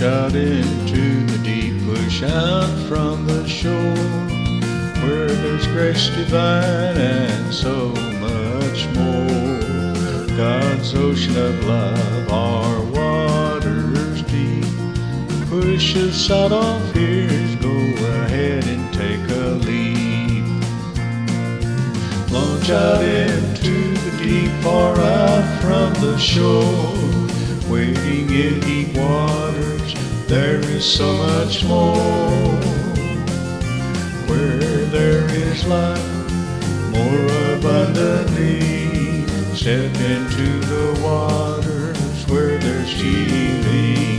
out into the deep, push out from the shore, where there's grace divine and so much more. God's ocean of love, our waters deep, push us out of fears, go ahead and take a leap. Launch out into the deep, far out from the shore, wading in deep waters, there is so much more. Where there is life, more abundantly, step into the waters where there's healing.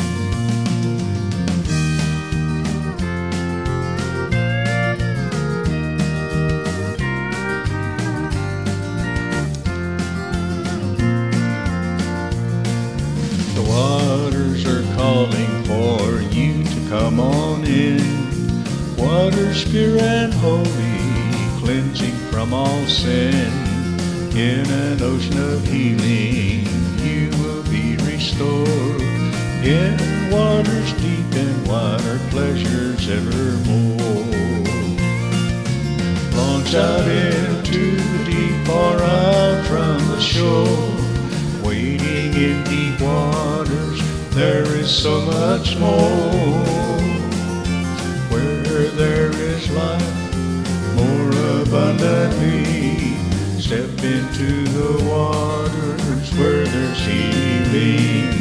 The waters are calling for you to come on in. Waters pure and holy, cleansing from all sin. In an ocean of healing, you will be restored. In waters deep and wide are pleasures evermore. Launch out into the deep, far out from the shore, wading in deep waters, there is so much more. Where there is life, more abundantly, step into the waters where there's healing.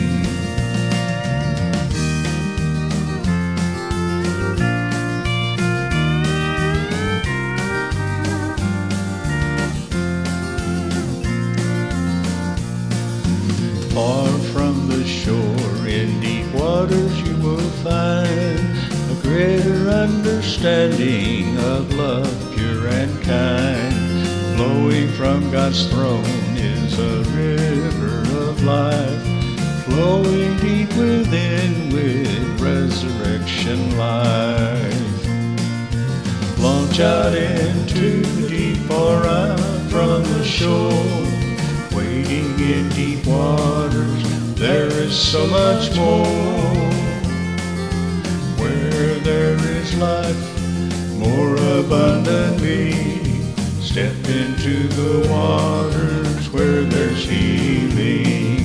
Far from the shore, in deep waters you will find a greater understanding of love, pure and kind. Flowing from God's throne is a river of life, flowing deep within with resurrection life. Launch out into the deep, far out from the shore, wading in deep waters, there is so much more. Where there is life, more abundantly, step into the waters where there's healing.